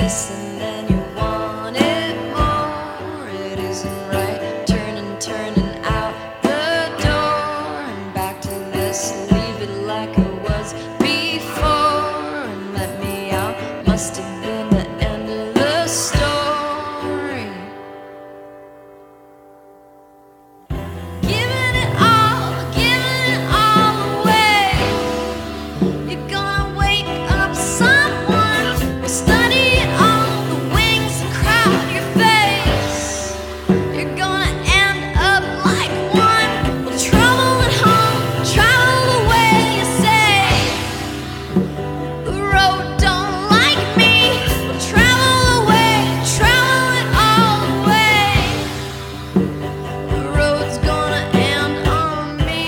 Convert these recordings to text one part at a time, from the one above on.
this and then you want it more. It isn't right, turning out the door and back to this. Leave it like it was before and let me out. Must have been the end of the story. Giving it all away. You're gonna wake up someone who'll study all the wings and crowd your face. You're gonna end up like one who'll travel at home, travel away. You say the road don't like me. We'll travel away, travel it all away. The road's gonna end on me.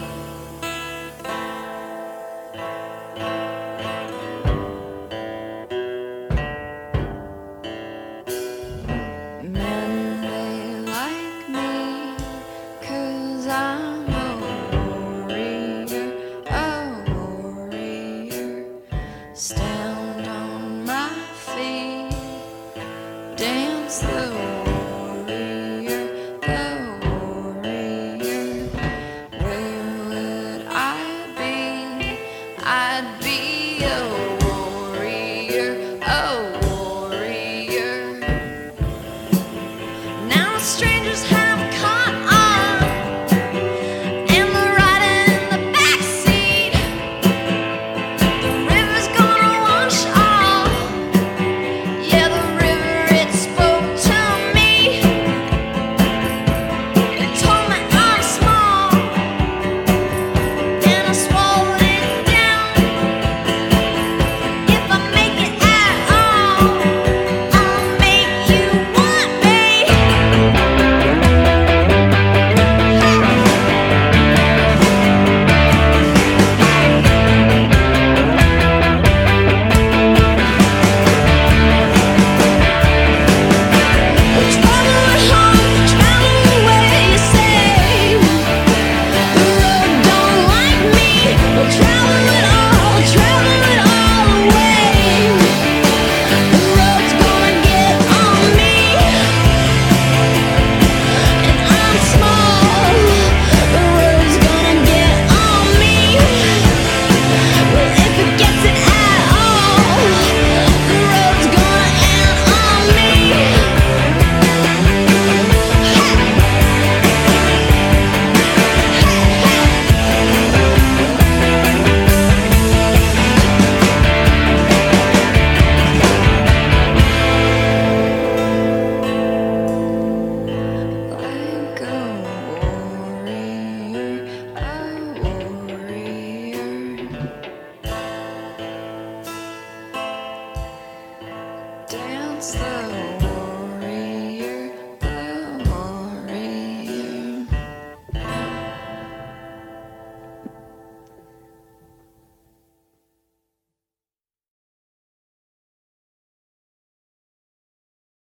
Men, they like me 'cause I'm a warrior, a warrior. Stand on my feet, dance the warrior, the warrior. Where would I be? I'd be a warrior, a warrior. Now strangers have caught on, and they're riding in the backseat. The river's gonna wash off. Yeah, the river, it spoke to me. It told me I'm small, and I swallowed it down. If I make it at all, I'll make you